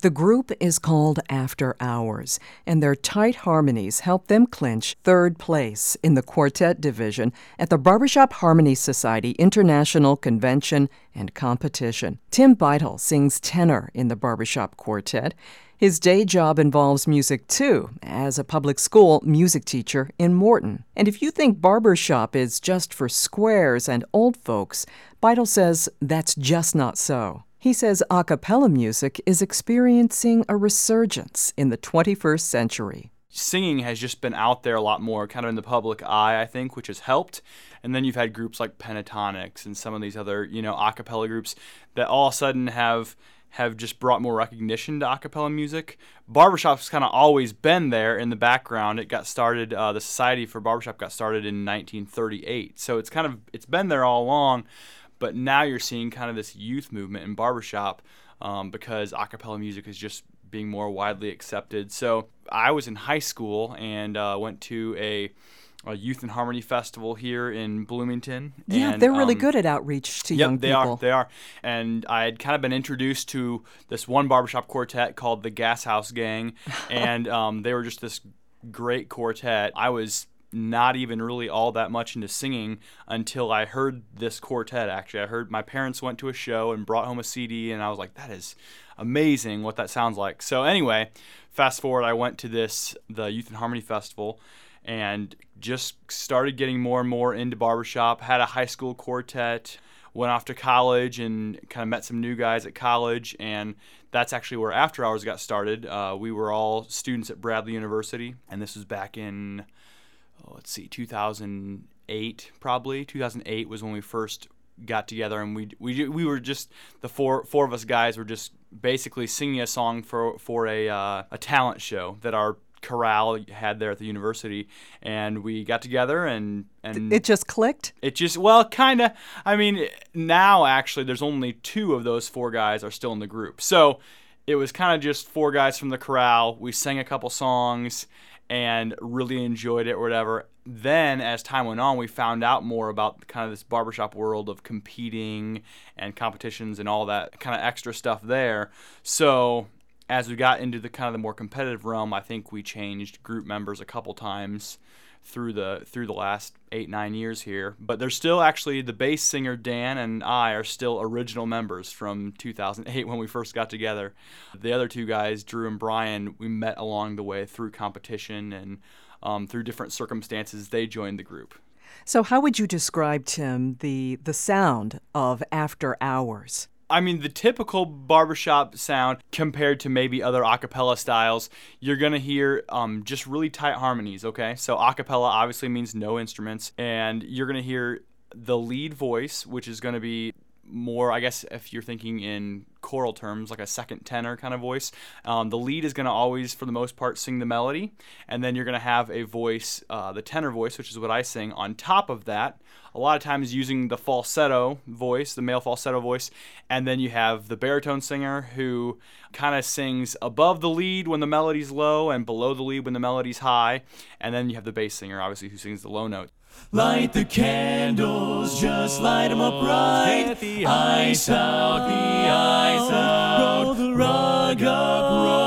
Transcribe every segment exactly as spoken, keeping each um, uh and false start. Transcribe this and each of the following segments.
The group is called After Hours, and their tight harmonies help them clinch third place in the quartet division at the Barbershop Harmony Society International Convention and Competition. Tim Beitel sings tenor in the Barbershop Quartet. His day job involves music, too, as a public school music teacher in Morton. And if you think barbershop is just for squares and old folks, Beitel says that's just not so. He says a cappella music is experiencing a resurgence in the twenty-first century. Singing has just been out there a lot more, kind of in the public eye, I think, which has helped. And then you've had groups like Pentatonics and some of these other, you know, a cappella groups that all of a sudden have have just brought more recognition to a cappella music. Barbershop's kind of always been there in the background. It got started, uh, the Society for Barbershop got started in nineteen thirty-eight. So it's kind of, it's been there all along. But now you're seeing kind of this youth movement in barbershop um, because a cappella music is just being more widely accepted. So I was in high school and uh, went to a, a Youth in Harmony festival here in Bloomington. Yeah, and, they're really um, good at outreach to yep, young they people. They are, they are. And I had kind of been introduced to this one barbershop quartet called the Gas House Gang, and um, they were just this great quartet. I was not even really all that much into singing until I heard this quartet, actually. I heard my parents went to a show and brought home a C D, and I was like, that is amazing what that sounds like. So anyway, fast forward, I went to this, the Youth in Harmony Festival, and just started getting more and more into barbershop, had a high school quartet, went off to college and kind of met some new guys at college, and that's actually where After Hours got started. Uh, we were all students at Bradley University, and this was back in Oh, let's see, two thousand eight probably. two thousand eight was when we first got together, and we we we were just the four four of us guys were just basically singing a song for for a uh, a talent show that our chorale had there at the university, and we got together and and it just clicked. It just well, kind of. I mean, now actually, there's only two of those four guys are still in the group, so it was kind of just four guys from the chorale. We sang a couple songs and really enjoyed it or whatever. Then, as time went on, we found out more about kind of this barbershop world of competing and competitions and all that kind of extra stuff there. So, as we got into the kind of the more competitive realm, I think we changed group members a couple times through the through the last eight, nine years here. But there's still actually the bass singer Dan and I are still original members from two thousand eight when we first got together. The other two guys, Drew and Brian, we met along the way through competition and um, through different circumstances. They joined the group. So how would you describe, Tim, the the sound of After Hours? I mean, the typical barbershop sound compared to maybe other a cappella styles, you're going to hear um, just really tight harmonies, okay? So a cappella obviously means no instruments, and you're going to hear the lead voice, which is going to be more, I guess, if you're thinking in choral terms, like a second tenor kind of voice. Um, the lead is going to always, for the most part, sing the melody, and then you're going to have a voice, uh, the tenor voice, which is what I sing, on top of that, a lot of times using the falsetto voice, the male falsetto voice, and then you have the baritone singer who kind of sings above the lead when the melody's low and below the lead when the melody's high, and then you have the bass singer, obviously, who sings the low note. Light the candles, just light them up right. Get the ice out, the ice out. Roll the rug up,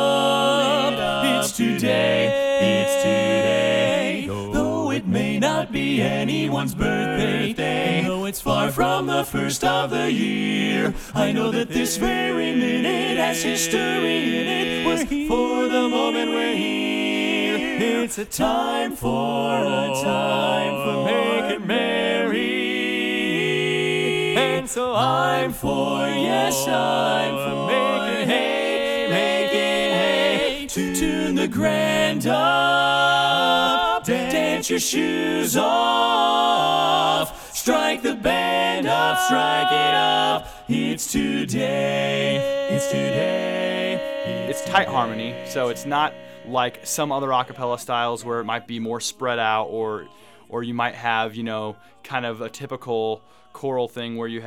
roll it up. It's today, it's today. Though it may not be anyone's birthday, though it's far from the first of the year, I know that this very minute has history in it. Was for the moment we're here. It's a time for, a time for making merry. And so I'm for, yes, I'm for making hay, making hay. To tune the grand up, dance your shoes off, strike the band up, strike it up. It's today, it's today. It's tight harmony, so it's not like some other a cappella styles where it might be more spread out, or or you might have, you know, kind of a typical choral thing where you have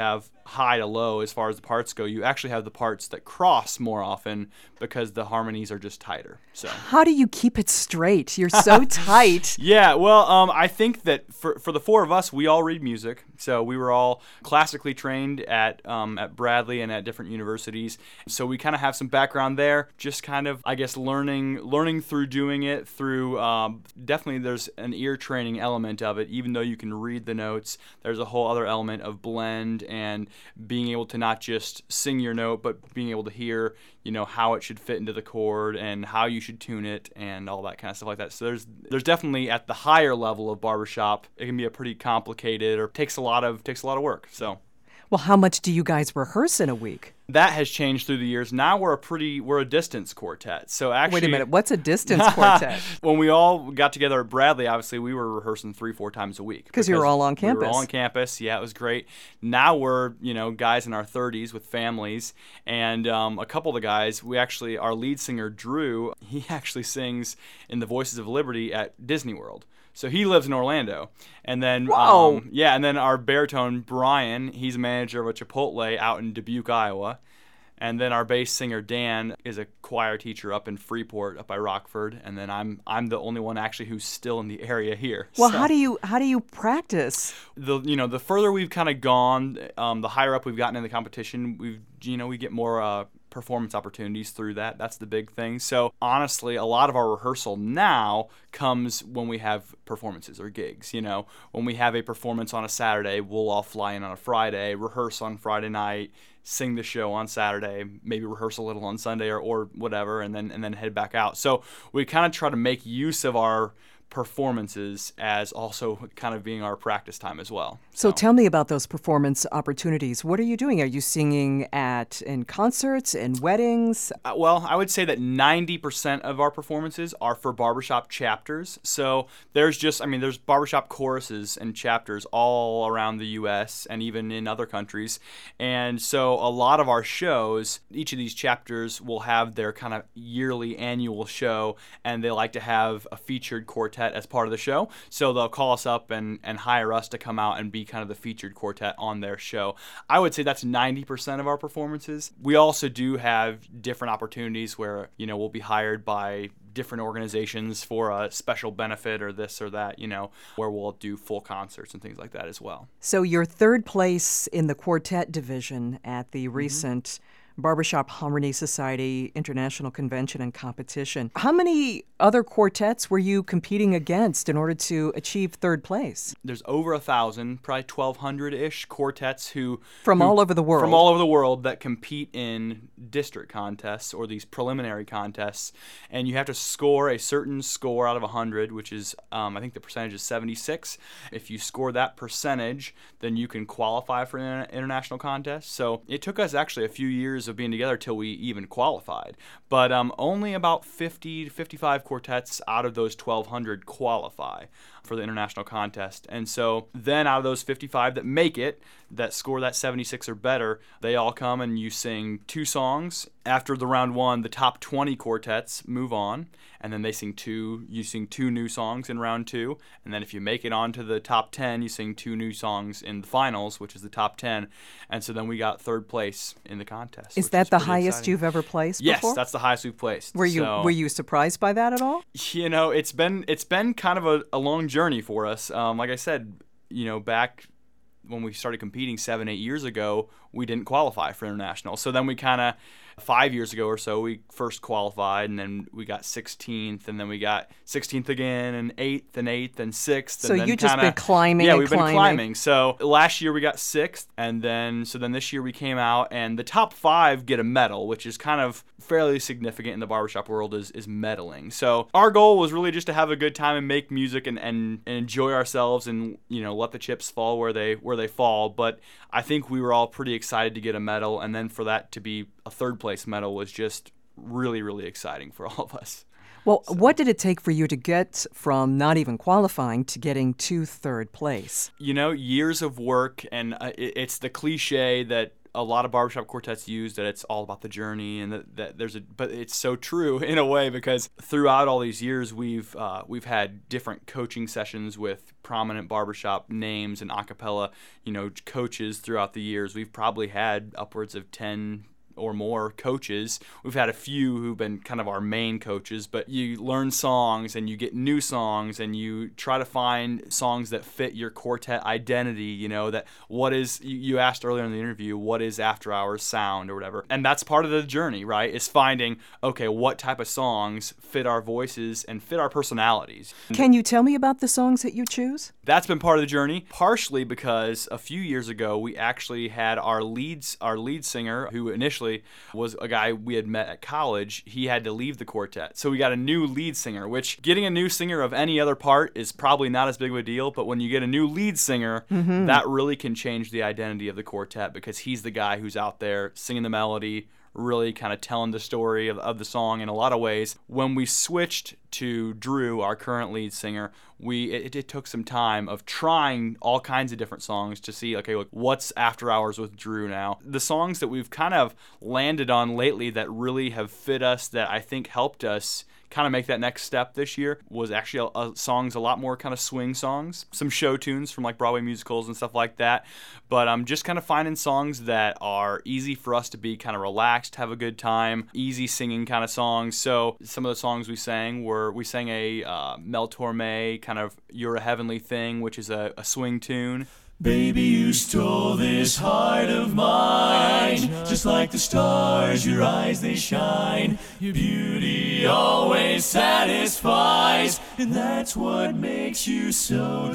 high to low as far as the parts go. You actually have the parts that cross more often because the harmonies are just tighter. So how do you keep it straight? You're so tight. Yeah, well, um, I think that for for the four of us, we all read music. So we were all classically trained at um, at Bradley and at different universities. So we kind of have some background there. Just kind of, I guess, learning learning through doing it. Through um, definitely, there's an ear training element of it. Even though you can read the notes, there's a whole other element of blend and being able to not just sing your note, but being able to hear, you know, how it should fit into the chord and how you should tune it and all that kind of stuff like that. So there's there's definitely at the higher level of barbershop, it can be a pretty complicated or takes a lot of takes a lot of work. So well, how much do you guys rehearse in a week? That has changed through the years. Now we're a pretty we're a distance quartet. So actually, wait a minute, what's a distance quartet? When we all got together at Bradley, obviously we were rehearsing three, four times a week. Because you were all on campus. We were all on campus. Yeah, it was great. Now we're you know guys in our thirties with families, and um, a couple of the guys. We actually our lead singer Drew. He actually sings in the Voices of Liberty at Disney World. So he lives in Orlando. And then, Whoa. Um, yeah, and then our baritone, Brian, he's a manager of a Chipotle out in Dubuque, Iowa. And then our bass singer, Dan, is a choir teacher up in Freeport, up by Rockford. And then I'm I'm the only one actually who's still in the area here. Well, so, how do you how do you practice? The you know the further we've kind of gone, um, the higher up we've gotten in the competition, we've you know we get more uh, performance opportunities through that. That's the big thing. So honestly, a lot of our rehearsal now comes when we have performances or gigs. You know, when we have a performance on a Saturday, we'll all fly in on a Friday, rehearse on Friday night, sing the show on Saturday, maybe rehearse a little on Sunday or, or whatever, and then and then head back out. So we kind of try to make use of our performances as also kind of being our practice time as well. So, so tell me about those performance opportunities. What are you doing? Are you singing at in concerts, in weddings? Uh, well, I would say that ninety percent of our performances are for barbershop chapters. So there's just, I mean, there's barbershop choruses and chapters all around the U S and even in other countries. And so a lot of our shows, each of these chapters will have their kind of yearly annual show, and they like to have a featured quartet as part of the show. So they'll call us up and, and hire us to come out and be kind of the featured quartet on their show. I would say that's ninety percent of our performances. We also do have different opportunities where, you know, we'll be hired by different organizations for a special benefit or this or that, you know, where we'll do full concerts and things like that as well. So you're third place in the quartet division at the Mm-hmm. recent Barbershop Harmony Society International Convention and Competition. How many other quartets were you competing against in order to achieve third place? There's over a thousand, probably twelve hundred-ish quartets who... From who, all over the world. From all over the world that compete in district contests or these preliminary contests. And you have to score a certain score out of one hundred, which is, um, I think the percentage is seventy-six. If you score that percentage, then you can qualify for an international contest. So it took us actually a few years of being together till we even qualified. But um, only about fifty to fifty-five quartets out of those twelve hundred qualify for the international contest. And so then out of those fifty-five that make it, that score that seventy-six or better, they all come and you sing two songs. After the round one, the top twenty quartets move on, and then they sing two, you sing two new songs in round two, and then if you make it onto the top ten, you sing two new songs in the finals, which is the top ten, and so then we got third place in the contest. Is that the highest exciting. you've ever placed Yes, before? that's the highest we've placed. Were you so, were you surprised by that at all? You know, it's been it's been kind of a, a long journey for us. Um, like I said, you know, back when we started competing seven, eight years ago, we didn't qualify for international. So then we kind of, five years ago or so, we first qualified, and then we got sixteenth, and then we got sixteenth again, and eighth, and eighth, and sixth. So and then you just kinda, been climbing Yeah, and we've climbing. been climbing. So last year we got sixth, and then so then this year we came out, and the top five get a medal, which is kind of fairly significant in the barbershop world, is, is medaling. So our goal was really just to have a good time and make music and, and, and enjoy ourselves and, you know, let the chips fall where they where they fall. But I think we were all pretty excited to get a medal, and then for that to be a third place medal was just really, really exciting for all of us. Well, so. What did it take for you to get from not even qualifying to getting to third place? You know, years of work, and uh, it, it's the cliche that a lot of barbershop quartets use, that it's all about the journey, and that, that there's a, but it's so true in a way, because throughout all these years, we've uh, we've had different coaching sessions with prominent barbershop names and a cappella, you know, coaches throughout the years. We've probably had upwards of ten or more coaches. We've had a few who've been kind of our main coaches, but you learn songs and you get new songs and you try to find songs that fit your quartet identity, you know, that what is, you asked earlier in the interview, what is After Hours sound or whatever. And that's part of the journey, right? Is finding, okay, what type of songs fit our voices and fit our personalities. Can you tell me about the songs that you choose? That's been part of the journey, partially because a few years ago we actually had our leads, our lead singer, who initially was a guy we had met at college. He had to leave the quartet, so we got a new lead singer, which getting a new singer of any other part is probably not as big of a deal, but when you get a new lead singer, mm-hmm. that really can change the identity of the quartet, because he's the guy who's out there singing the melody, really kind of telling the story of, of the song in a lot of ways. When we switched to Drew, our current lead singer, we it, it took some time of trying all kinds of different songs to see, okay, look, what's After Hours with Drew now? The songs that we've kind of landed on lately that really have fit us, that I think helped us kind of make that next step this year, was actually a, a songs a lot more kind of swing songs, some show tunes from like Broadway musicals and stuff like that. But I'm um, just kind of finding songs that are easy for us to be kind of relaxed, have a good time, easy singing kind of songs. So some of the songs we sang were, we sang a uh, Mel Torme kind of You're a Heavenly Thing, which is a, a swing tune. Baby, you stole this heart of mine, just like the stars, your eyes they shine. Your beauty always satisfies, and that's what makes you so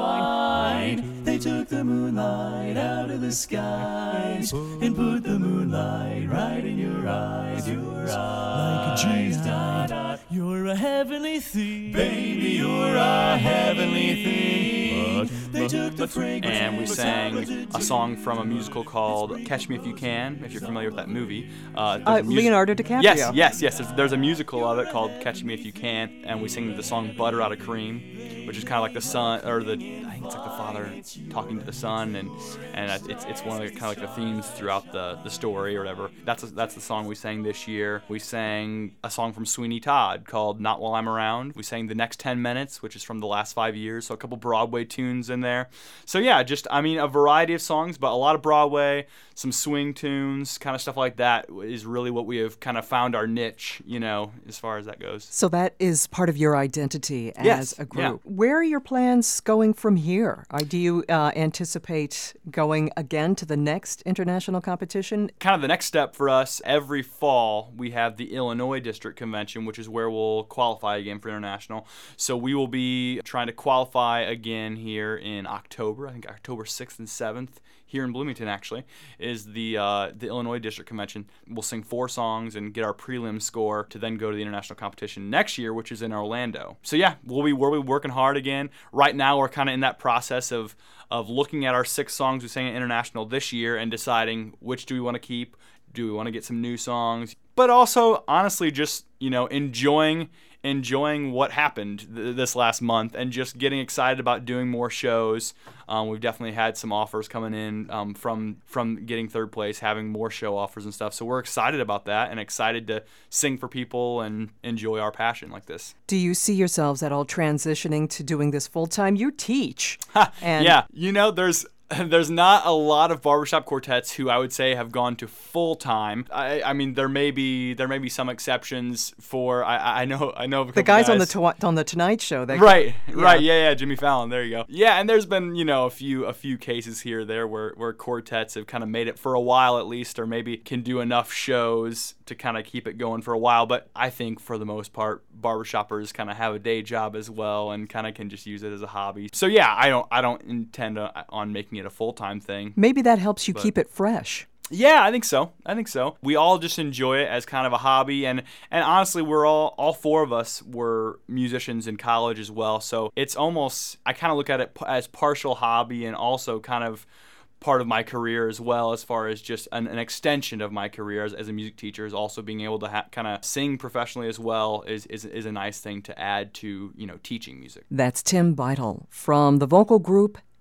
divine. They took the moonlight out of the skies and put the moonlight right in your eyes. Your eyes, like a G-night, you're a heavenly thing. Baby, you're a heavenly thing. They took the fragrance. And we sang a song from a musical called Catch Me If You Can, if you're familiar with that movie. Uh, uh, mus- Leonardo DiCaprio. Yes, yes, yes. There's, there's a musical of it called Catch Me If You Can, and we sing the song Butter Out of Cream, which is kind of like the son, or the, I think it's like the father talking to the son, and and it's it's one of the kind of like the themes throughout the, the story or whatever. That's a, that's the song we sang this year. We sang a song from Sweeney Todd called Not While I'm Around. We sang The Next ten Minutes, which is from the last five years, so a couple Broadway tunes in there. So yeah, just, I mean, a variety of songs, but a lot of Broadway, some swing tunes, kind of stuff like that is really what we have kind of found our niche, you know, as far as that goes. So that is part of your identity as yes, a group. Yeah. Where are your plans going from here? Uh, do you uh, anticipate going again to the next international competition? Kind of the next step for us, every fall we have the Illinois District Convention, which is where we'll qualify again for international. So we will be trying to qualify again here in October, I think October sixth and seventh, here in Bloomington actually, is the uh, the Illinois District Convention. We'll sing four songs and get our prelim score to then go to the international competition next year, which is in Orlando. So yeah, we'll be, we'll be working hard again. Right now we're kind of in that process of of looking at our six songs we sang at international this year and deciding which do we want to keep, do we want to get some new songs, but also honestly just, you know, enjoying enjoying what happened th- this last month and just getting excited about doing more shows. Um, we've definitely had some offers coming in um, from from getting third place, having more show offers and stuff. So we're excited about that and excited to sing for people and enjoy our passion like this. Do you see yourselves at all transitioning to doing this full time? You teach. and yeah, you know, there's There's not a lot of barbershop quartets who I would say have gone to full time. I, I mean, there may be there may be some exceptions for I, I know I know a the guys, guys on the to- on the Tonight Show. They right, yeah. right, yeah, yeah, Jimmy Fallon. There you go. Yeah, and there's been you know a few a few cases here or there where where quartets have kind of made it for a while at least, or maybe can do enough shows to kind of keep it going for a while. But I think for the most part, barbershoppers kind of have a day job as well and kind of can just use it as a hobby. So yeah, I don't I don't intend on, on making it a full-time thing. Maybe that helps you but, keep it fresh. Yeah, I think so. I think so. We all just enjoy it as kind of a hobby, and and honestly, we're all all four of us were musicians in college as well. So it's almost I kind of look at it as partial hobby and also kind of part of my career as well, as far as just an, an extension of my career as, as a music teacher. Is also being able to ha- kind of sing professionally as well is, is is a nice thing to add to, you know, teaching music. That's Tim Beidle from the vocal group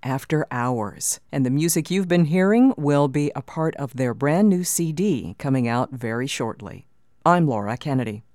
After Hours. And the music you've been hearing will be a part of their brand new C D coming out very shortly. I'm Laura Kennedy.